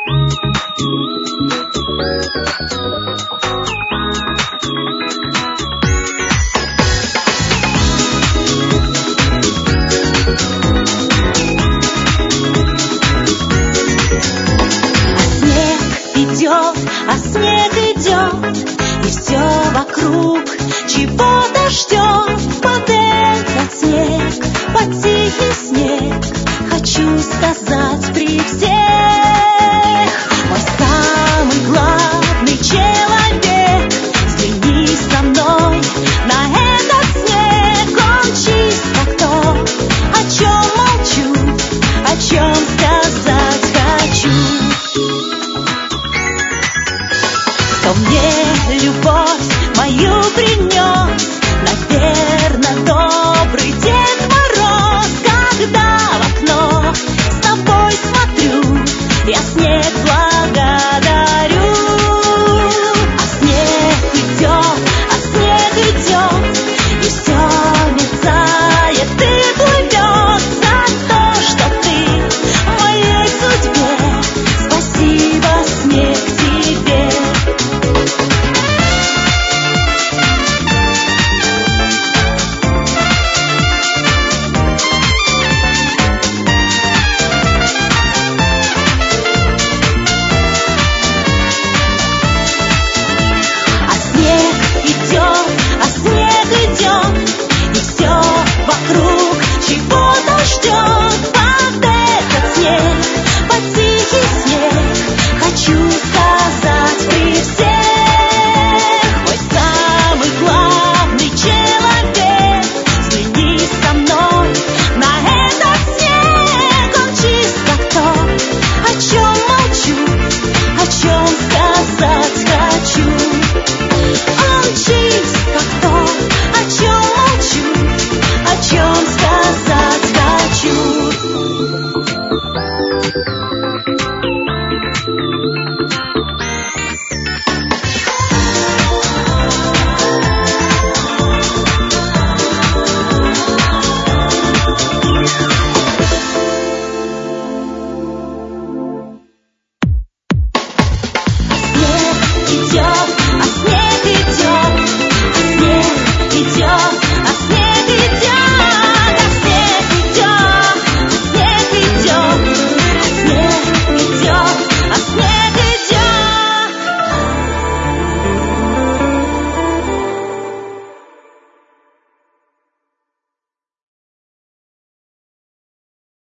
А снег идет, и все вокруг чего-то ждет. Под этот снег, под тихий снег, хочу сказать при всех: мой самый главный человек, взгляни со мной на этот снег. Он чист как то, о чем молчу, о чем сказать хочу. Кто мне любовь мою принес, наверно, добрый Дед Мороз. Когда в окно с тобой смотрю, я снег благодарю. А снег идет, и все мерцает и плывет. За то, что ты в моей судьбе, спасибо, снег, тебе. И все вокруг чего-то ждет. Под этот снег, под тихий снег, хочу сказать при всех: мой самый главный человек, взгляни со мной на этот снег. Он чист как то, о чем молчу, о чем сказать хочу.